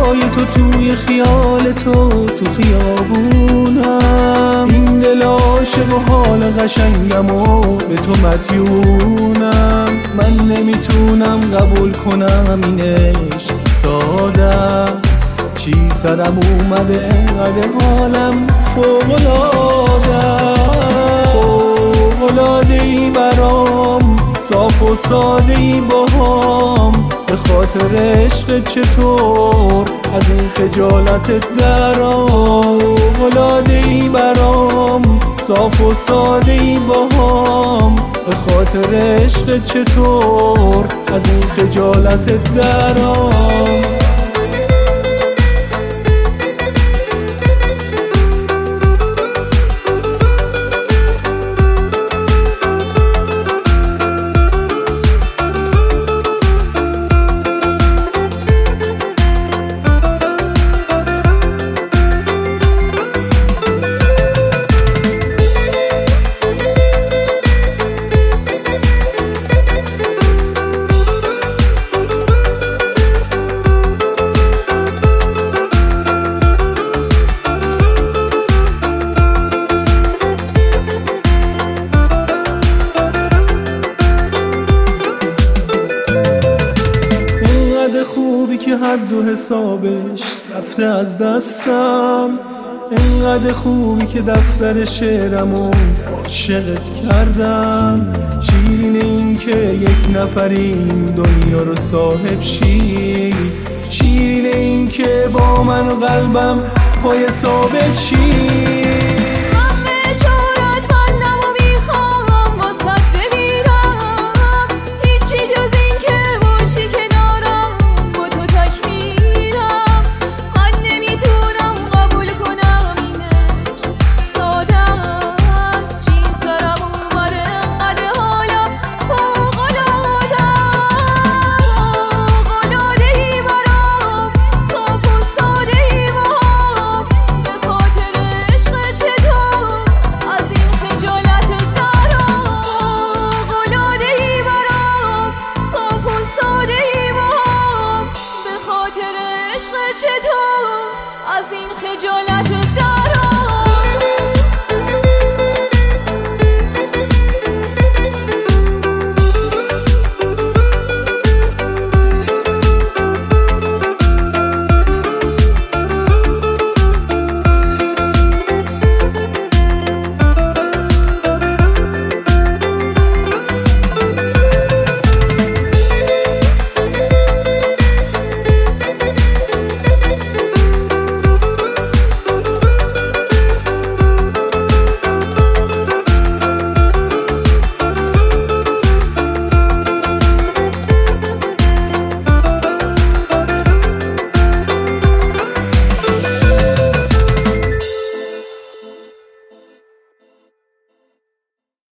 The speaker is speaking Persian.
جای تو توی خیال تو خیابونم. این دل عاشق و حال قشنگم و به تو مدیونم. من نمیتونم قبول کنم این عشق ساده است. چی سرم اومده انقدر حالم فوق‌العاده است. فوق‌العاده‌ای برام صاف و ساده‌ای باهام. به خاطر عشق چطور از این خجالتت درام. فوق‌العاده‌ای برام صاف و ساده‌ای باهام. به خاطر عشق چطور از این خجالتت درام. خوبی که حد و حسابش رفته از دستم. اینقدر خوبی که دفتر شعرمو عاشقت کردم. شیرین این که یک نفریم دنیا رو صاحب شی. شیرین این که با من و قلبم پای ثابت شی. چطور از این خجالت